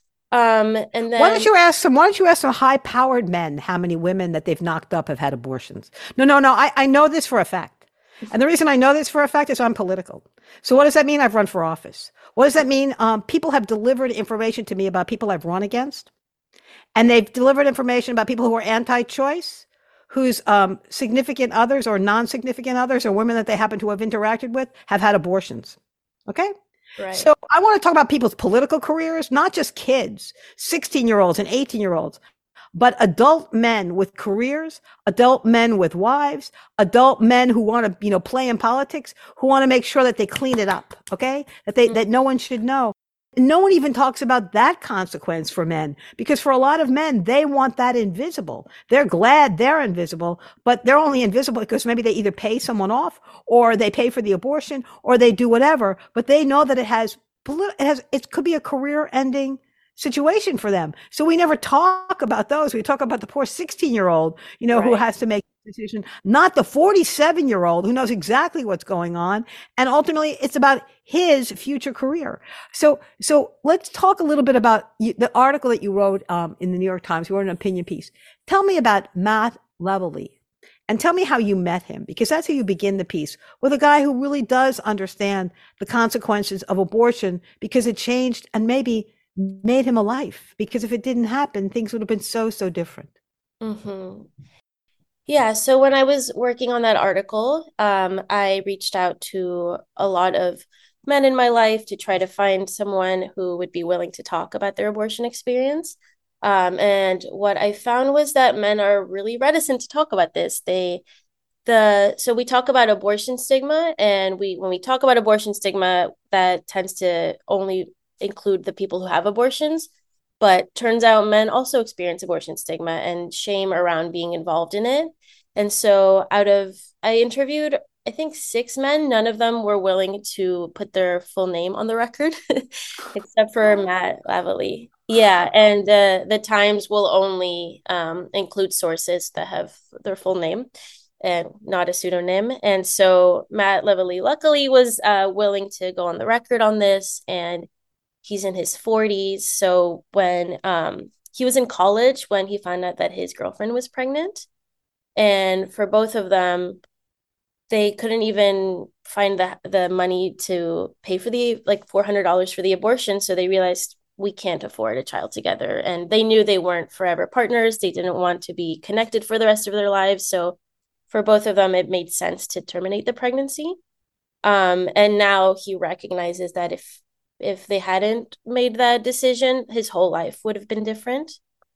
Um, and then why don't you ask some, why don't you ask some high powered men how many women that they've knocked up have had abortions? No, no, no. I, I know this for a fact. And the reason I know this for a fact is I'm political. So what does that mean? I've run for office. What does that mean? Um, people have delivered information to me about people I've run against. And they've delivered information about people who are anti-choice, whose um, significant others or non-significant others or women that they happen to have interacted with have had abortions. Okay? Right. So I want to talk about people's political careers, not just kids, sixteen-year-olds and eighteen-year-olds, but adult men with careers, adult men with wives, adult men who want to, you know, play in politics, who want to make sure that they clean it up, okay? That they, mm-hmm. that no one should know. And no one even talks about that consequence for men, because for a lot of men, they want that invisible. They're glad they're invisible, but they're only invisible because maybe they either pay someone off or they pay for the abortion or they do whatever, but they know that it has, it has, it could be a career ending situation for them. So we never talk about those. We talk about the poor sixteen year old, you know, right. who has to make a decision, not the forty-seven year old who knows exactly what's going on. And ultimately it's about his future career. So, so let's talk a little bit about you, the article that you wrote um, in the New York Times. You wrote an opinion piece. Tell me about Matt Levely and tell me how you met him, because that's how you begin the piece, with a guy who really does understand the consequences of abortion, because it changed and maybe made him a life, because if it didn't happen, things would have been so, so different. Mm-hmm. Yeah. So when I was working on that article, um, I reached out to a lot of men in my life to try to find someone who would be willing to talk about their abortion experience. Um, and what I found was that men are really reticent to talk about this. They, the, so we talk about abortion stigma, and we, when we talk about abortion stigma, that tends to only include the people who have abortions, but turns out men also experience abortion stigma and shame around being involved in it. And so out of, I interviewed, I think six men, none of them were willing to put their full name on the record, except for Matt Levely. Yeah, and uh, the Times will only um, include sources that have their full name and not a pseudonym. And so Matt Levely, luckily, was uh, willing to go on the record on this, and he's in his forties. So when um, he was in college, when he found out that his girlfriend was pregnant, and for both of them, they couldn't even find the the money to pay for the like four hundred dollars for the abortion. So they realized, we can't afford a child together. And they knew they weren't forever partners. They didn't want to be connected for the rest of their lives. So for both of them, it made sense to terminate the pregnancy. Um, and now he recognizes that if if they hadn't made that decision, his whole life would have been different.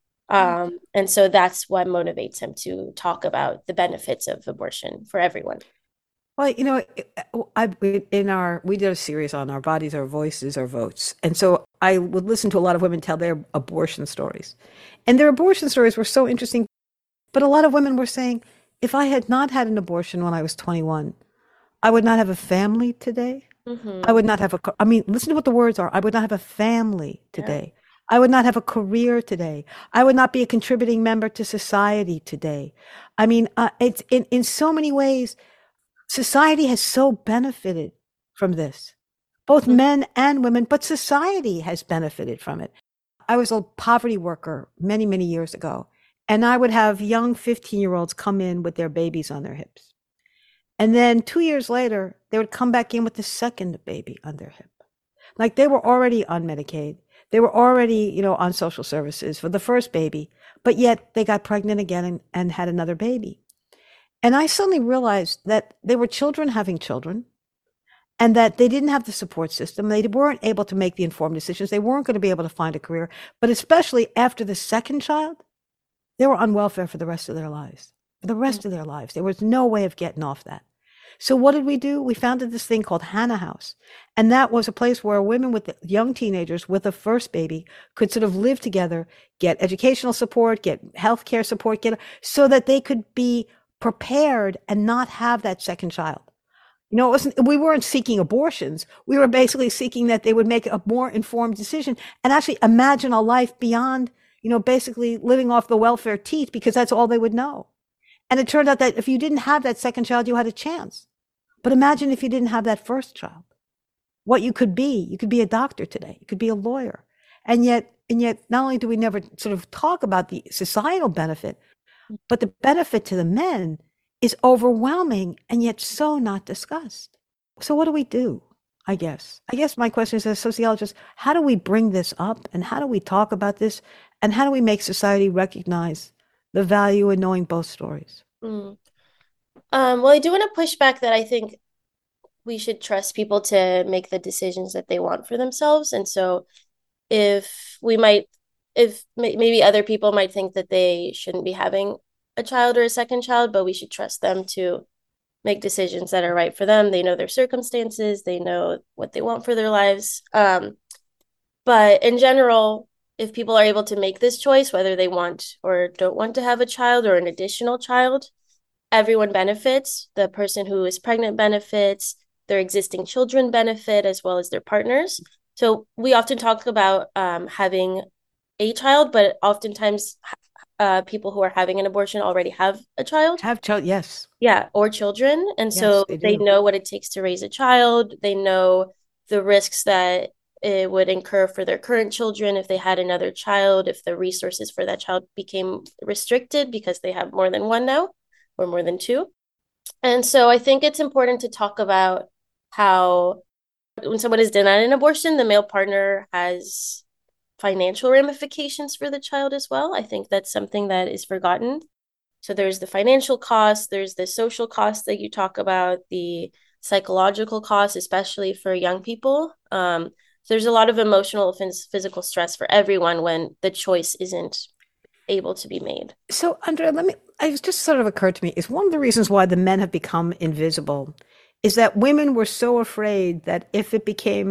Um, and so that's what motivates him to talk about the benefits of abortion for everyone. Well, you know, I in our we did a series on our bodies, our voices, our votes, and so I would listen to a lot of women tell their abortion stories, and their abortion stories were so interesting. But a lot of women were saying, if I had not had an abortion when I was twenty-one, I would not have a family today. I Mm-hmm. would not have a, I mean, listen to what the words are. I would not have a family Yeah. today. I would not have a career today. I would not be a contributing member to society today. I mean, uh, it's in, in so many ways, society has so benefited from this, both Mm-hmm. men and women, but society has benefited from it. I was a poverty worker many, many years ago, and I would have young fifteen year olds come in with their babies on their hips. And then two years later, they would come back in with the second baby on their hip. Like they were already on Medicaid. They were already, you know, on social services for the first baby, but yet they got pregnant again and, and had another baby. And I suddenly realized that they were children having children and that they didn't have the support system. They weren't able to make the informed decisions. They weren't going to be able to find a career. But especially after the second child, they were on welfare for the rest of their lives. For the rest of their lives. There was no way of getting off that. So what did we do? We founded this thing called Hannah House. And that was a place where women with young teenagers with a first baby could sort of live together, get educational support, get healthcare support, get so that they could be prepared and not have that second child. You know, it wasn't, we weren't seeking abortions. We were basically seeking that they would make a more informed decision and actually imagine a life beyond, you know, basically living off the welfare teat because that's all they would know. And it turned out that if you didn't have that second child, you had a chance. But imagine if you didn't have that first child, what you could be. You could be a doctor today. You could be a lawyer. And yet, and yet, not only do we never sort of talk about the societal benefit, but the benefit to the men is overwhelming and yet so not discussed. So what do we do? I guess. I guess my question is, as a sociologist, how do we bring this up and how do we talk about this and how do we make society recognize the value in knowing both stories? Mm. Um, well, I do want to push back that I think we should trust people to make the decisions that they want for themselves. And so if we might, if may- maybe other people might think that they shouldn't be having a child or a second child, but we should trust them to make decisions that are right for them. They know their circumstances, they know what they want for their lives. Um, but in general, if people are able to make this choice, whether they want or don't want to have a child or an additional child, everyone benefits. The person who is pregnant benefits, their existing children benefit, as well as their partners. So we often talk about um, having a child, but oftentimes uh, people who are having an abortion already have a child. Have child, yes. Yeah, or children. And Yes, so they they do. know what it takes to raise a child. They know the risks that it would incur for their current children if they had another child, if the resources for that child became restricted because they have more than one now or more than two. And so I think it's important to talk about how when someone is denied an abortion, the male partner has financial ramifications for the child as well. I think that's something that is forgotten. So there's the financial cost, there's the social cost that you talk about, the psychological cost, especially for young people. Um, so there's a lot of emotional and physical stress for everyone when the choice isn't able to be made. So, Andrea, let me, it just sort of occurred to me, is one of the reasons why the men have become invisible is that women were so afraid that if it became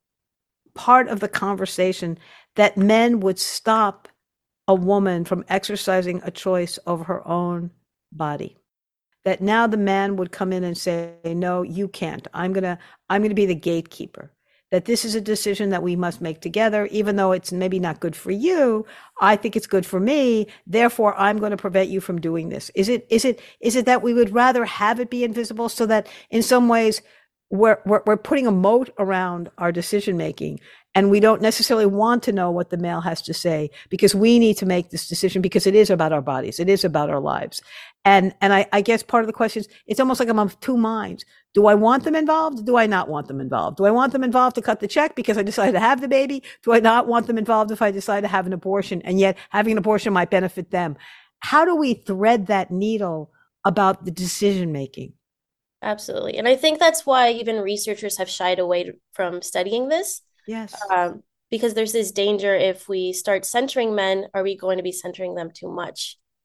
part of the conversation, that men would stop a woman from exercising a choice over her own body. That now the man would come in and say, no, you can't. I'm going to, I'm going to be the gatekeeper. That this is a decision that we must make together, even though it's maybe not good for you. I think it's good for me. Therefore, I'm going to prevent you from doing this. Is it, is it, is it that we would rather have it be invisible so that in some ways we're, we're, we're putting a moat around our decision making and we don't necessarily want to know what the male has to say because we need to make this decision because it is about our bodies. It is about our lives. And, and I, I guess part of the question is, it's almost like I'm of two minds. Do I want them involved? Do I not want them involved? Do I want them involved to cut the check because I decided to have the baby? Do I not want them involved if I decide to have an abortion? And yet having an abortion might benefit them. How do we thread that needle about the decision making? Absolutely. And I think that's why even researchers have shied away from studying this. Yes. Um, because there's this danger if we start centering men, are we going to be centering them too much?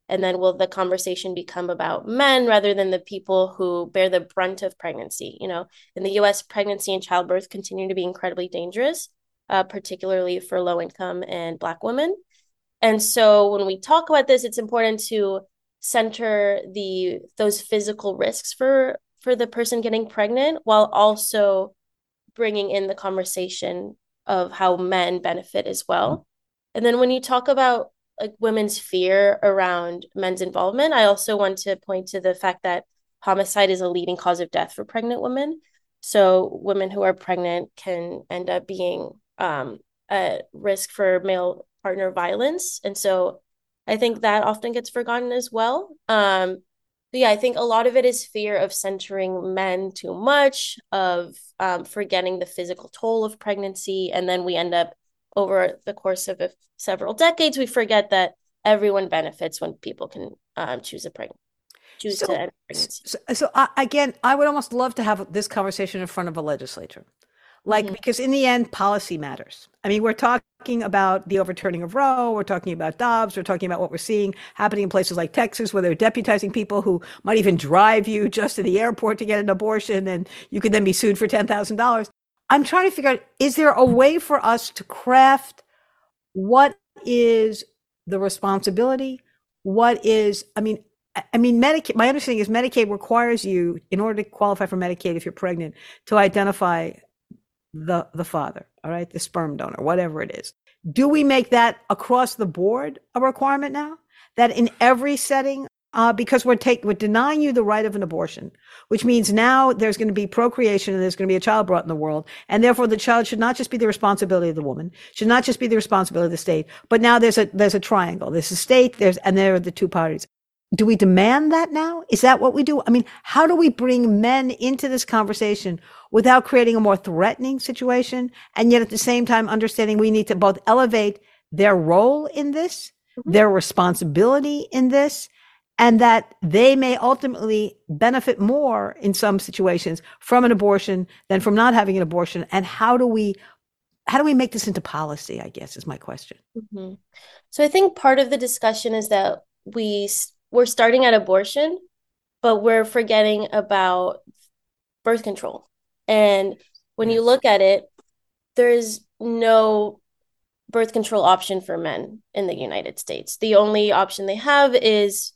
And then will the conversation become about men rather than the people who bear the brunt of pregnancy? You know, in the U S, pregnancy and childbirth continue to be incredibly dangerous, uh, particularly for low income and Black women. And so when we talk about this, it's important to center the those physical risks for for the person getting pregnant, while also bringing in the conversation of how men benefit as well. And then when you talk about like women's fear around men's involvement, I also want to point to the fact that homicide is a leading cause of death for pregnant women. So women who are pregnant can end up being um, at risk for male partner violence. And so I think that often gets forgotten as well. Um, but yeah, I think a lot of it is fear of centering men too much, of um, forgetting the physical toll of pregnancy. And then we end up over the course of a, several decades, we forget that everyone benefits when people can um, choose a pregnancy. Choose So, to end pregnancy. so, so I, again, I would almost love to have this conversation in front of a legislature. Like, Mhm. because in the end, policy matters. I mean, we're talking about the overturning of Roe, we're talking about Dobbs, we're talking about what we're seeing happening in places like Texas, where they're deputizing people who might even drive you just to the airport to get an abortion, and you could then be sued for ten thousand dollars. I'm trying to figure out, is there a way for us to craft what is the responsibility? What is, I mean, I- I mean, Medicaid, my understanding is Medicaid requires you, in order to qualify for Medicaid if you're pregnant, to identify the the father, all right, the sperm donor, whatever it is. Do we make that across the board a requirement now? That in every setting, uh, because we're take we're denying you the right of an abortion, which means now there's going to be procreation and there's going to be a child brought in the world, and therefore the child should not just be the responsibility of the woman, should not just be the responsibility of the state, but now there's a there's a triangle. There's a state, there's and there are the two parties. Do we demand that now? Is that what we do? I mean, how do we bring men into this conversation without creating a more threatening situation, and yet at the same time understanding we need to both elevate their role in this, Mhm. their responsibility in this, and that they may ultimately benefit more in some situations from an abortion than from not having an abortion? And how do we how do we make this into policy, I guess, is my question. Mhm. So I think part of the discussion is that we s- we're starting at abortion, but we're forgetting about birth control. And when you Yes. look at it, there's no birth control option for men in the United States. The only option they have is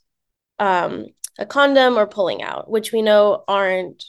um, a condom or pulling out, which we know aren't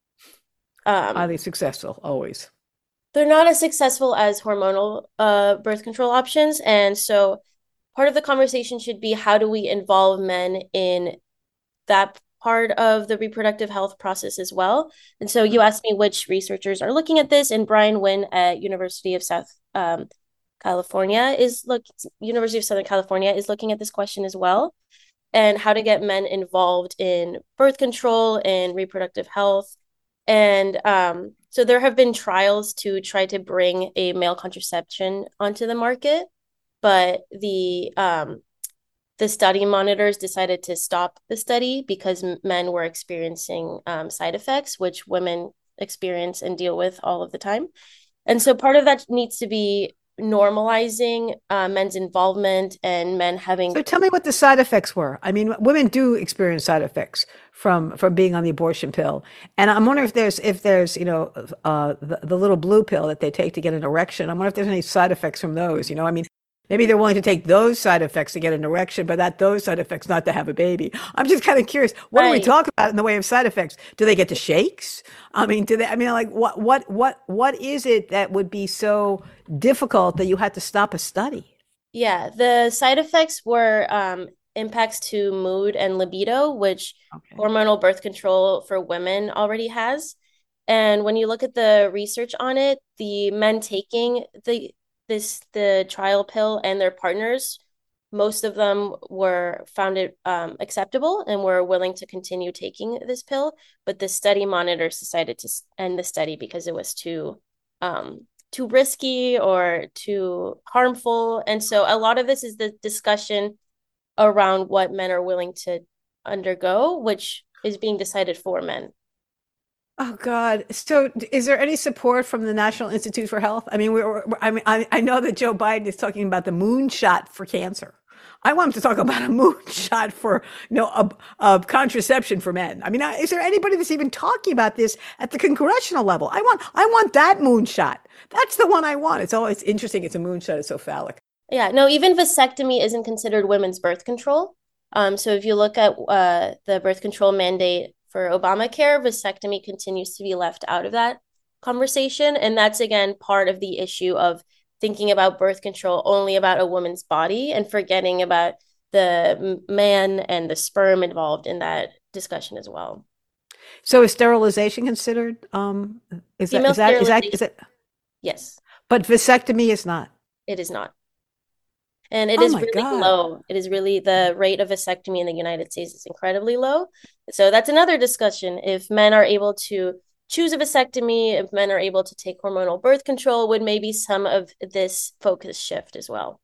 um, Highly successful, always. they're not as successful as hormonal uh, birth control options. And so part of the conversation should be, how do we involve men in that part of the reproductive health process as well? And so you asked me which researchers are looking at this, and Brian Wynn at University of South um, California is look University of Southern California is looking at this question as well, and how to get men involved in birth control and reproductive health. And um, so there have been trials to try to bring a male contraception onto the market, but the um, the study monitors decided to stop the study because men were experiencing um, side effects, which women experience and deal with all of the time. And so part of that needs to be normalizing uh, men's involvement and men having. So tell me what the side effects were. I mean, women do experience side effects from from being on the abortion pill, and I'm wondering if there's if there's you know uh, the the little blue pill that they take to get an erection. I'm wondering if there's any side effects from those. You know, I mean, maybe they're willing to take those side effects to get an erection, but not those side effects not to have a baby. I'm just kind of curious. What do we Right. talk about in the way of side effects? Do they get the shakes? I mean, do they? I mean, like what what what what is it that would be so difficult that you had to stop a study? Yeah, the side effects were um, impacts to mood and libido, which Okay. hormonal birth control for women already has. And when you look at the research on it, the men taking the this the trial pill and their partners, most of them were found it um, acceptable and were willing to continue taking this pill. But the study monitors decided to end the study because it was too um, too risky or too harmful. And so a lot of this is the discussion around what men are willing to undergo, which is being decided for men. Oh God. So is there any support from the National Institute for Health? I mean, we're, we're- I mean, I, I know that Joe Biden is talking about the moonshot for cancer. I want him to talk about a moonshot for, you know, a, a contraception for men. I mean, is there anybody that's even talking about this at the congressional level? I want, I want that moonshot. That's the one I want. It's always interesting. It's a moonshot. It's so phallic. Yeah, no, even vasectomy isn't considered women's birth control. Um, so if you look at uh, the birth control mandate for Obamacare, vasectomy continues to be left out of that conversation. And that's, again, part of the issue of thinking about birth control only about a woman's body and forgetting about the man and the sperm involved in that discussion as well. So is sterilization considered? Um, is that, is that, is that, is it? Yes. But vasectomy is not. It is not. And it Oh is my really God. low. It is really, the rate of vasectomy in the United States is incredibly low. So that's another discussion. If men are able to choose a vasectomy, if men are able to take hormonal birth control, would maybe some of this focus shift as well.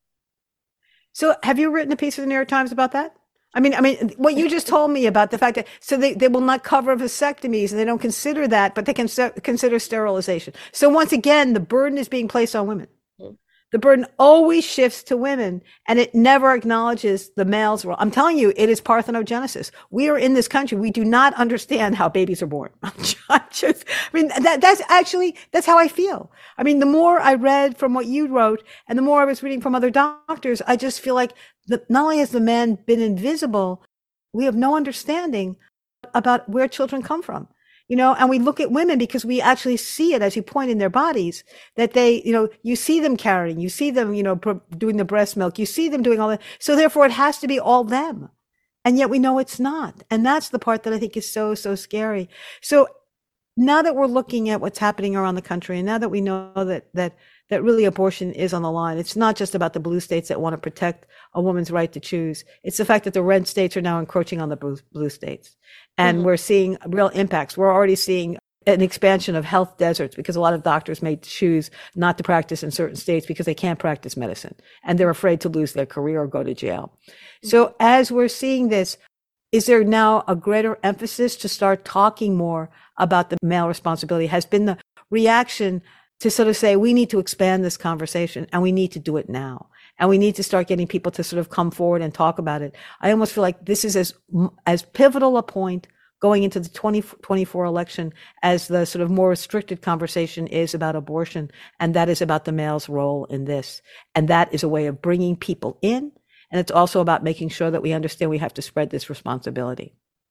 So have you written a piece of the New York Times about that? I mean, I mean, what you just told me about the fact that, so they, they will not cover vasectomies and they don't consider that, but they can consider sterilization. So once again, the burden is being placed on women. Mm-hmm. The burden always shifts to women and it never acknowledges the male's role. I'm telling you, it is parthenogenesis. We are in this country. We do not understand how babies are born. I'm just, I mean, that, that's actually, that's how I feel. I mean, the more I read from what you wrote and the more I was reading from other doctors, I just feel like the, not only has the man been invisible, we have no understanding about where children come from. You know, and we look at women because we actually see it, as you point, in their bodies, that they, you know, you see them carrying, you see them, you know, doing the breast milk, you see them doing all that. So therefore it has to be all them. And yet we know it's not. And that's the part that I think is so, so scary. So now that we're looking at what's happening around the country, and now that we know that, that, that really abortion is on the line, it's not just about the blue states that want to protect a woman's right to choose. It's the fact that the red states are now encroaching on the blue, blue states. And mm-hmm. we're seeing real impacts. We're already seeing an expansion of health deserts because a lot of doctors may choose not to practice in certain states because they can't practice medicine and they're afraid to lose their career or go to jail. Mm-hmm. So as we're seeing this, is there now a greater emphasis to start talking more about the male responsibility? Has been the reaction to sort of say, we need to expand this conversation and we need to do it now. And we need to start getting people to sort of come forward and talk about it. I almost feel like this is as, as pivotal a point going into the twenty twenty-four election as the sort of more restricted conversation is about abortion. And that is about the male's role in this. And that is a way of bringing people in. And it's also about making sure that we understand we have to spread this responsibility.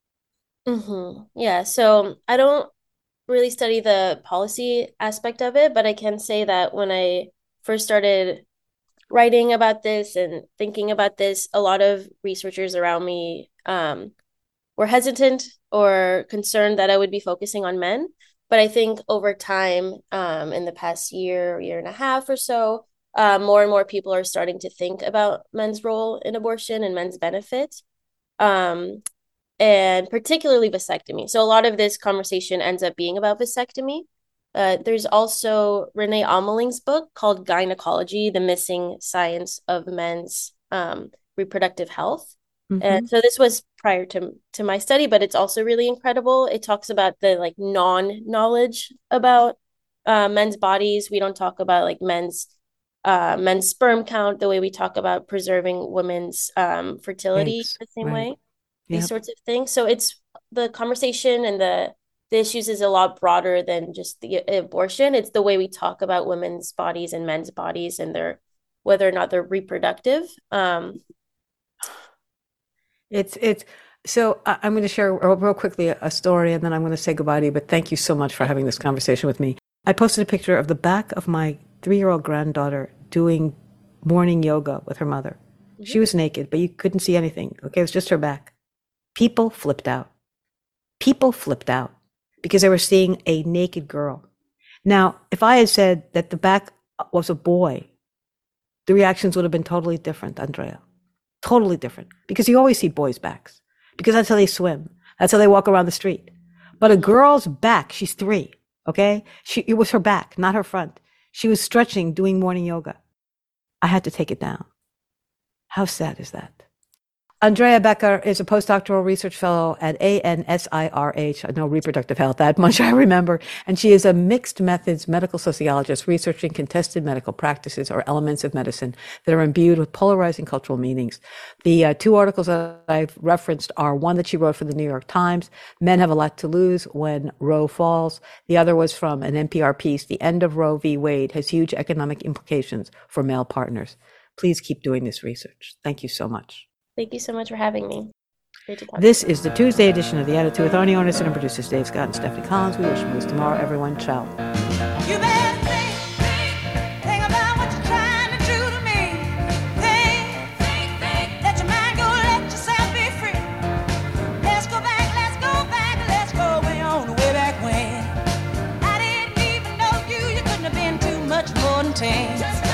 Mm-hmm. Yeah. So I don't really study the policy aspect of it, but I can say that when I first started writing about this and thinking about this, a lot of researchers around me um, were hesitant or concerned that I would be focusing on men. But I think over time, um, in the past year, year and a half or so, uh, more and more people are starting to think about men's role in abortion and men's benefit, um, and particularly vasectomy. So a lot of this conversation ends up being about vasectomy. Uh, there's also Renee Ameling's book called Gynecology, The Missing Science of Men's um, Reproductive Health. Mm-hmm. And so this was prior to, to my study, but it's also really incredible. It talks about the like non-knowledge about uh, men's bodies. We don't talk about like men's uh, men's sperm count the way we talk about preserving women's um, fertility Thanks. the same Right. way, these Yep. sorts of things. So it's the conversation and the the issues is a lot broader than just the abortion. It's the way we talk about women's bodies and men's bodies and their whether or not they're reproductive. Um, It's, it's, so I- I'm going to share real real quickly a, a story and then I'm going to say goodbye to you, but thank you so much for having this conversation with me. I posted a picture of the back of my three-year-old granddaughter doing morning yoga with her mother. Mm-hmm. She was naked, but you couldn't see anything. Okay. It was just her back. People flipped out. People flipped out because they were seeing a naked girl. Now, if I had said that the back was a boy, the reactions would have been totally different, Andrea. Totally different. Because you always see boys' backs. Because that's how they swim. That's how they walk around the street. But a girl's back, she's three, okay? She, it was her back, not her front. She was stretching, doing morning yoga. I had to take it down. How sad is that? Andrea Becker is a postdoctoral research fellow at A N S I R H, I know reproductive health, that much I remember, and she is a mixed methods medical sociologist researching contested medical practices or elements of medicine that are imbued with polarizing cultural meanings. The uh, two articles that I've referenced are one that she wrote for the New York Times, Men Have a Lot to Lose When Roe Falls. The other was from an N P R piece, The End of Roe v. Wade Has Huge Economic Implications for Male Partners. Please keep doing this research. Thank you so much. Thank you so much for having me. Great to talk This to you. is the Tuesday edition of The Attitude with Arnie Arnesen and producers Dave Scott and Stephanie Collins. We wish you moves tomorrow. Everyone, ciao. You better think, think, think about what you're trying to do to me. Think, think, think, let your mind go, let yourself be free. Let's go back, let's go back, let's go way on, way back when. I didn't even know you, you couldn't have been too much more than ten.